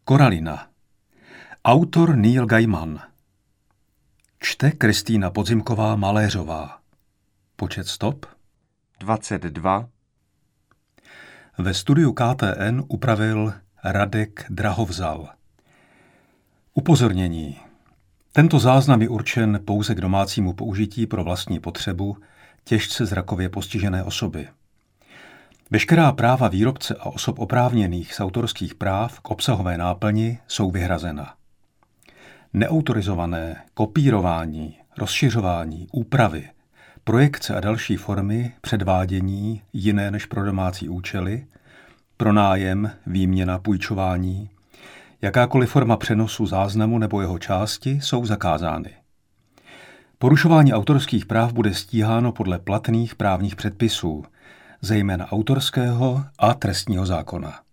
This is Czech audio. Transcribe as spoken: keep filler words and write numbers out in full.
Koralina. Autor Neil Gaiman. Čte Kristýna Podzimková-Maléřová. Počet stop? dvacet dva. Ve studiu K T N upravil Radek Drahovzal. Upozornění. Tento záznam je určen pouze k domácímu použití pro vlastní potřebu těžce zrakově postižené osoby. Veškerá práva výrobce a osob oprávněných z autorských práv k obsahové náplni jsou vyhrazena. Neautorizované kopírování, rozšiřování, úpravy, projekce a další formy předvádění jiné než pro domácí účely, pronájem, výměna, půjčování, jakákoliv forma přenosu záznamu nebo jeho části jsou zakázány. Porušování autorských práv bude stíháno podle platných právních předpisů, zejména autorského a trestního zákona.